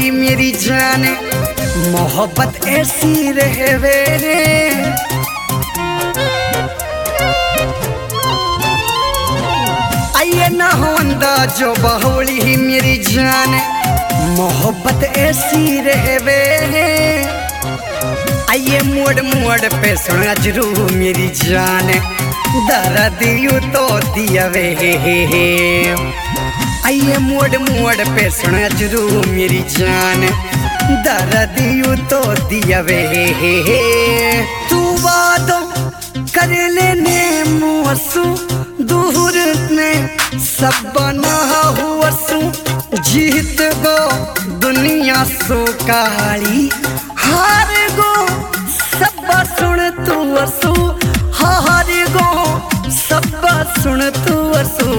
ही मेरी जान, मोहब्बत ऐसी रहवे रे। आइए ना हो अंदाजो बहुली ही मेरी जान, मोहब्बत ऐसी रहवे रे। आइए मोड़ मोड़ पे सुना जरूर मेरी जान, दर्द यूं तो दिया वे। आइए मोड़ मोड़ पे सुना जरूर मेरी जान, दर्द यूं तो दिया वे। तू वादो कर लेने मुँहसू, दूर में सब बना हुआसू। जीत गो दुनिया सो काली, हार गो सब सुन तू असू। हार गो सब सुन तू असू।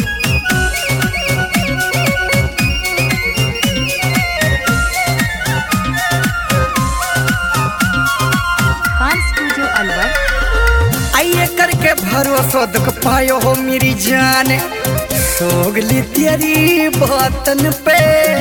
आइए करके भरोसा दुख पायो हो मेरी जान, सोगली तेरी बातन पे।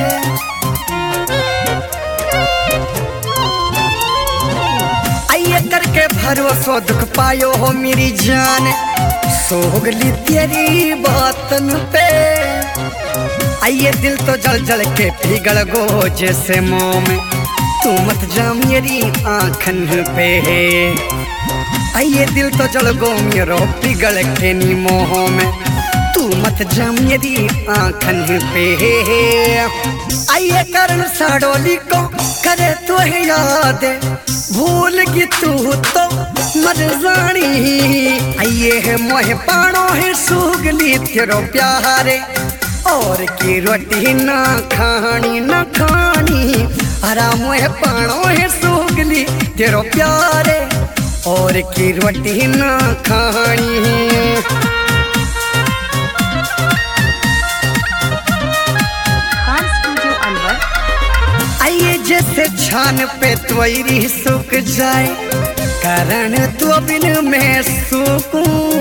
आइए करके भरोसा दुख पायो हो मेरी जान, सोगली तेरी बातन पे। आइए दिल तो जल जल के पिघल गो जैसे मोम, तू मत जा मेरी आँखन पे। आइए दिल तो जल गो मेरो पिघल के नी मोह में, तू मत जा मेरी आँखन पे। आइए करण साड़ोली को करे तो याद, भूल की तू तो मर जानी। आइए है मोह पानो है सुगली तेरो प्यारे, और की रोटी ना खानी ना खानी। हरा मोह पानो है सुगली तेरो प्यारे, और की रोटी ना खानी। आइए जैसे छान पे त्वरी सूख जाए, कारण तो बिन में सूखूं।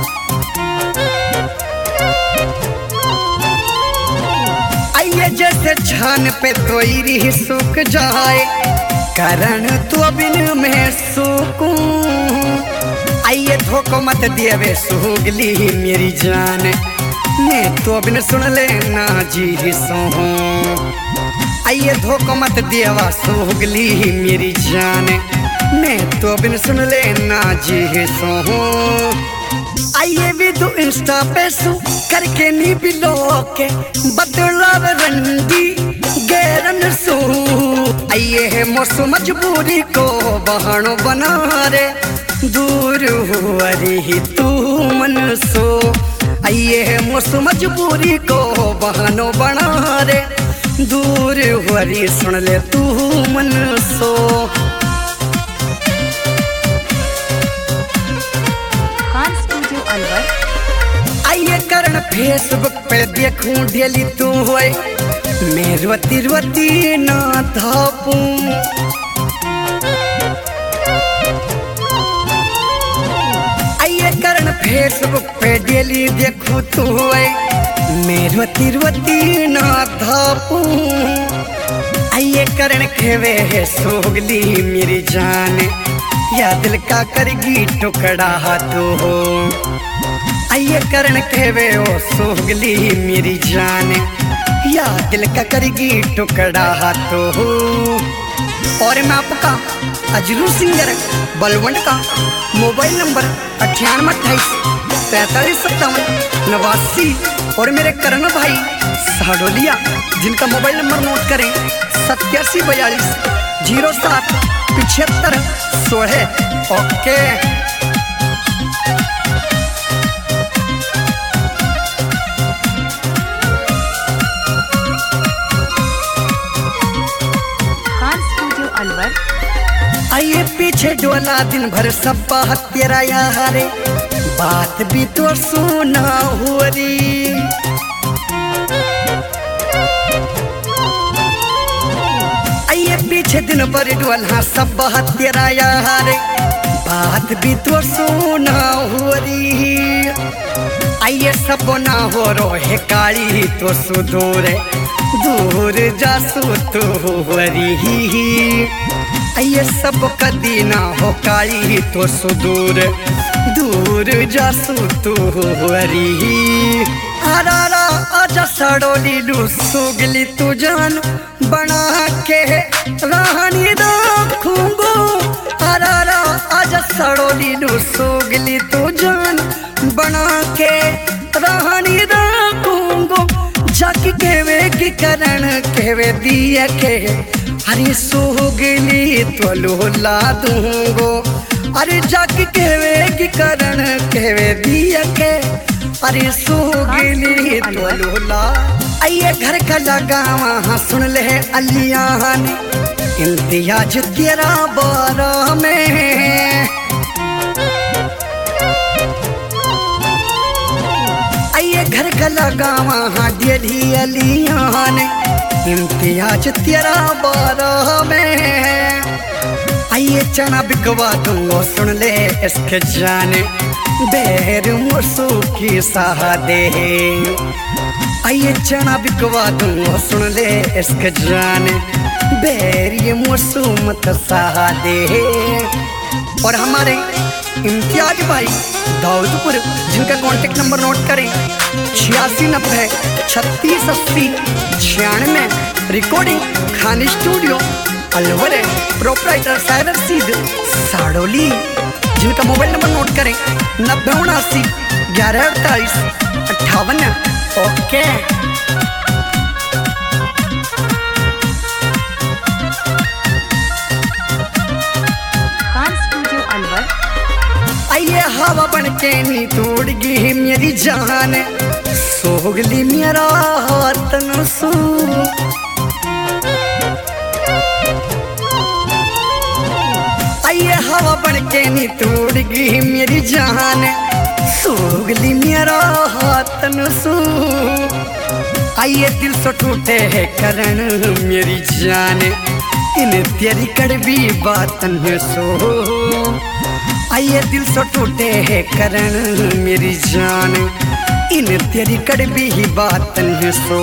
आइए जैसे छान पे त्वरी सूख जाए, कारण तो बिन में सूखूं। आइए धोखो मत दिए सुगली मेरी जान, मैं तो बिन सुन लेना जी सोहूं। आइए धोखो मत दिया सुगली मेरी जान, मैं तो बिन सुन लेना जी सोहूं। आइए भी तू इंस्टा पे सू करके नी बिलो के बदलाव रंडी गैरन सू। आइए है मौसम मजबूरी को बहानो बना रे, दूर हुआ रे तू मन सो। आइए है मौसम मजबूरी को बहानो बना रे, दूर हुआ रे सुन ले तू मन सो। आइए करण फेसबुक पे देखूं डेली तू होए, मैं रोती रोती ना थापूं। आइए करण फेसबुक पे डेली देखूं तू होए, मैं रोती रोती ना थापूं। आइए करण खेवे है सोगली मेरी जान, या दिल का करगी टुकड़ा तो हो। आइए करण कहवे ओ सोगली मेरी जान, या दिल का करगी टुकड़ा तो हो। और मैं आपका अजरू सिंगर बलवंत का मोबाइल नंबर 9828435789, और मेरे करण भाई साड़ोलिया जिनका मोबाइल नंबर नोट करें 8742077516। ओके आइए पीछे डोला दिन भर सब बात तेरा यारे, बात भी तो सुना हुआ री। आइए पीछे दिन भर डोला सब बात तेरा यारे, बात भी तो सुना हुआ री। आइए सब ना हो रो है काली तो सुदूर, दूर जासू तो वरी ये सब कदी ना हो काई तो सुदूर दूर जासू तो वरी आरारा आजा सड़ोली लू सुगली तू जान बना के रानी रखूंगो आरारा आजा सड़ोली लू सुगली तू जान बना के रानी रखूंगो जाकी केवे की करण केवे दिया के अरे सोगली तो लोला दूंगो अरे जाकी केवे की करण केवे दिया के अरे सोगली तो लोला आइए घर का लगावा सुन ले अलिया ने इम्तियाज तेरा बारा में आइए घर का लगावा डेली अलिया ने इम्तियाज तेरा बारा में आइए चना बिकवा दूंगो सुन ले इसके जाने बेर मुसू की सहादे आइए चना बिकवा दूंगो सुन ले इसके जाने बेर ये मुसू मत सहादे। और हमारे इम्तियाज भाई दाऊदपुर जिनका कॉन्टेक्ट नंबर नोट करें 8690 3680 96 recording Khan studio Alwar proprietor cyber सीध साड़ोली जिनका मोबाइल नंबर नोट करें 9079 1148 58। ओके आइए हवा बन के नी तोड़ गई मेरी जान सोगली मेरा हाथ नसू आइए हवा बन के नी तोड़ गई मेरी जान सोगली मेरा हाथ नसू आइए दिल से टूटे है करण मेरी जान इन तेरी कड़वी बातन सो आइए दिल से टूटे है करण मेरी जान इन तेरी कड़वी ही बातन सो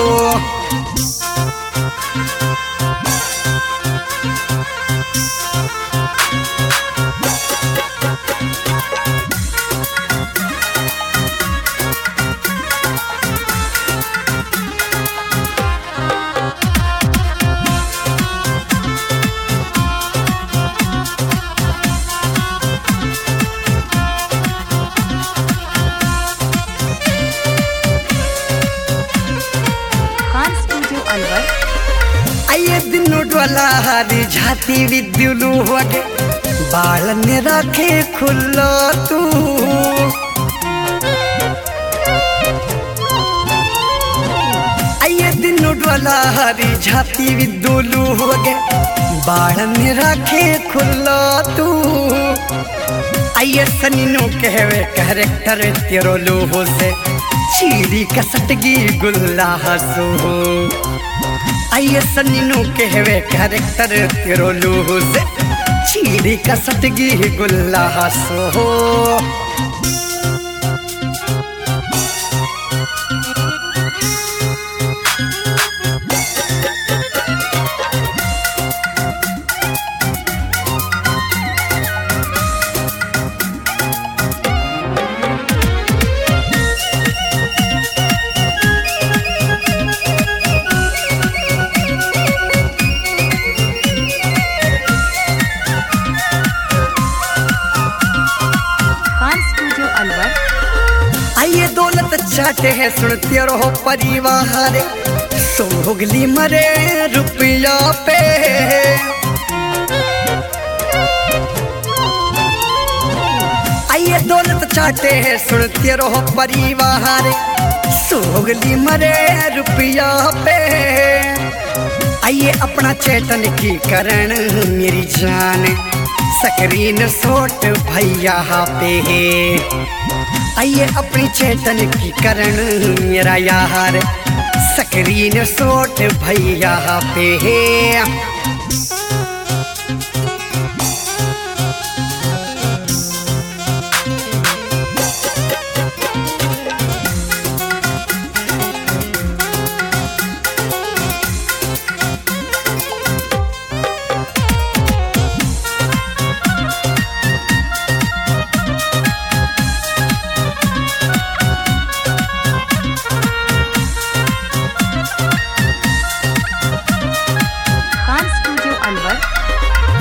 आइए दिनों डोला हरी झाती विद्युलू वगे बाल ने रखे खुल्लो तू आइए दिनों डोला हरी झाती विद्युलू वगे बाल ने रखे खुल्लो तू आइए सनीनो कहवे कैरेक्टर तेरो लोहो से चीरी कसटगी गुल्ला हसो आइए सनीनो कहवे कैरेक्टर तेरो लोहो से चीरी कसटगी गुल्ला हसो। आइए दौलत चाटे है सुनते रहो परिवार सोगली मरे रुपया पे आइए दौलत चाटे है सुनते रहो परिवार सोगली मरे रुपया पे आइए अपना चेतन की करण मेरी जान स्क्रीन शॉट भैया पे आइए अपनी चेतन की करण मेरा यार स्क्रीन शॉट भैया पे